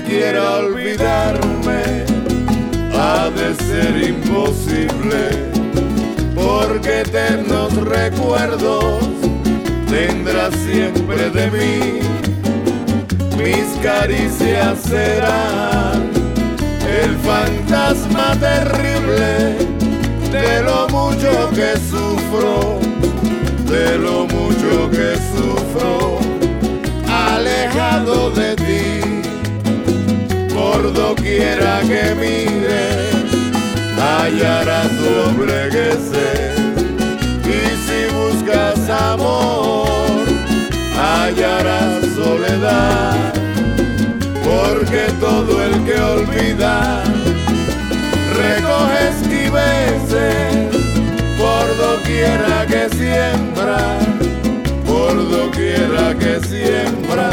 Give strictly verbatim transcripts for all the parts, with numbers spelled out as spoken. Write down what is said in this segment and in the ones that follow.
quiera olvidarme ha de ser imposible, porque eternos recuerdos tendrá siempre de mí. Mis caricias serán el fantasma terrible de lo mucho que sufro, de lo mucho que sufro, alejado de ti. Por doquiera que mires, hallarás doblegueces, y si buscas amor, hallarás soledad, porque todo el que olvida recoge esquiveces por doquiera que siembra, por doquiera que siembra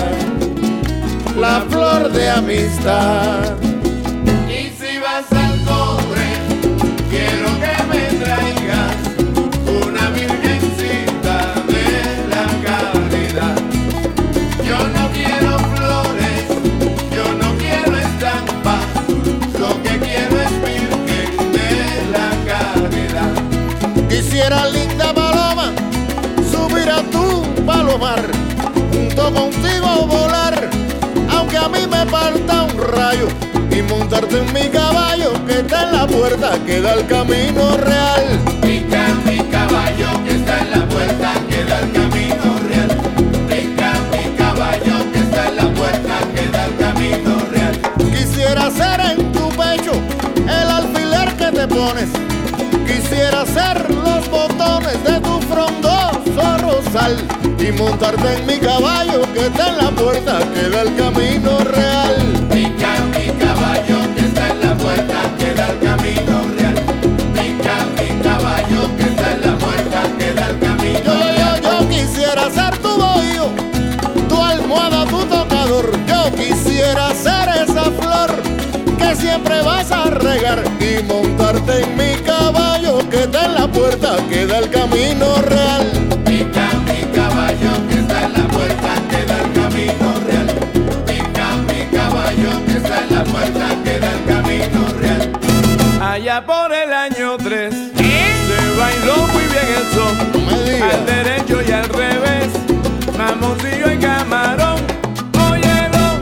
la flor de amistad. Y si vas al cobre, quiero que me traigas una virgencita de la caridad. Yo no quiero flores, yo no quiero estampas, lo que quiero es virgen de la caridad. Quisiera, linda paloma, subir a tu palomar, junto contigo volar, aunque a mí me falta un rayo, y montarte en mi caballo que está en la puerta que da al camino real. Pica mi caballo que está en la puerta que da al camino real. Pica mi caballo que está en la puerta que da al camino real. Quisiera ser en tu pecho el alfiler que te pones, quisiera ser los botones de tu frondoso rosal, y montarte en mi caballo que está en la puerta que da al camino real. Pica mi caballo que está en la puerta que da al camino real. Pica mi caballo que está en la puerta que da al camino yo, real. Yo, yo quisiera ser tu bohío, tu almohada, tu tocador. Yo quisiera ser esa flor que siempre vas a regar, y montarte en mi caballo que está en la puerta que da al camino real. Pica mi caballo que está en la puerta que da al camino real. Pica mi caballo que está en la puerta que da al camino real. Allá por el año tres se bailó muy bien el son, no al derecho y al revés, mamoncillo y camarón. Óyelo,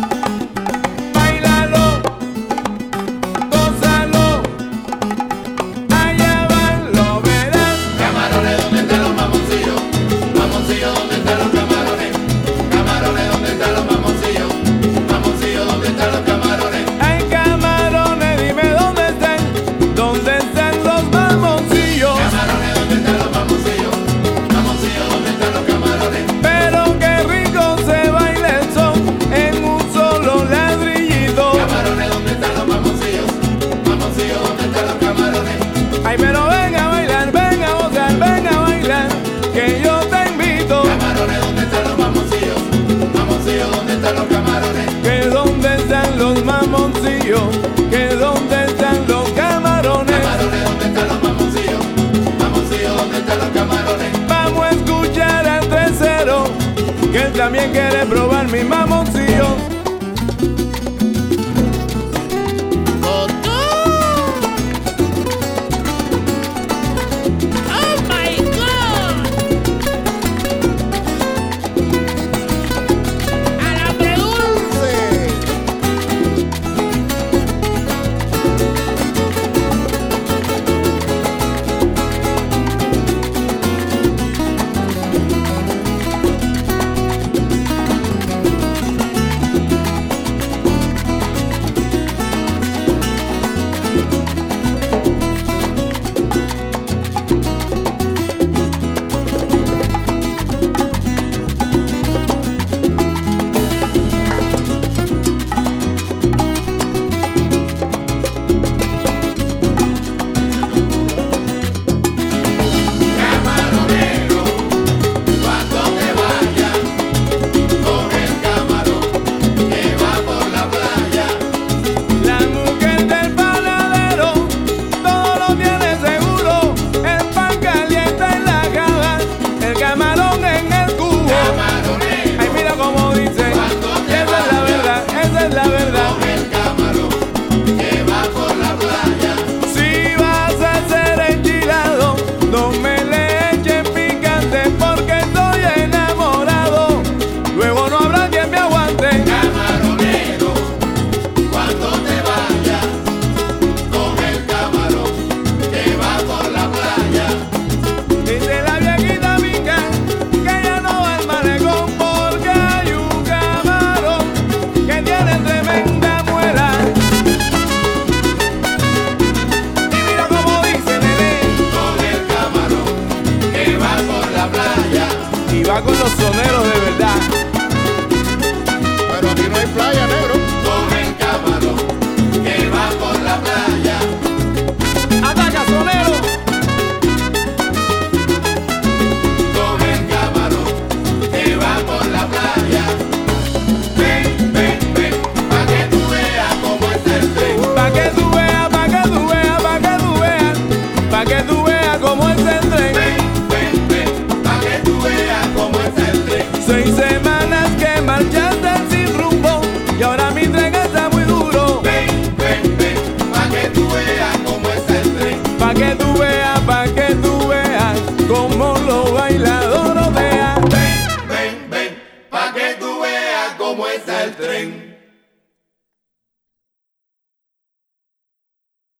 bailalo, gózalo, allá van, lo verás. Camarones, ¿dónde están los mamoncillos? Mamoncillos, ¿dónde están los camarones? Camarones, ¿dónde están los mamoncillos? Mamoncillos, ¿dónde están los camarones? Ay, camarones, dime dónde están, dónde están los mamoncillos. Camarones, ¿dónde están los mamoncillos? Mamoncillos, ¿dónde están los camarones? Pero qué rico se baila el son en un solo ladrillito. Camarones, ¿dónde están los mamoncillos? Mamoncillos, ¿dónde están los camarones? Ay, pero ven a bailar, ven a gozar, ven a bailar, que yo te invito. Camarones, ¿dónde están los mamoncillos? Mamoncillos, ¿dónde están los camarones? Que dónde están los mamoncillos, que dónde están los camarones. Camarones, ¿dónde están los mamoncillos? Mamoncillos, ¿dónde están los camarones? Vamos a escuchar al tercero, que él también quiere probar mi mamoncillo. Oh my God. Alambre dulce. con los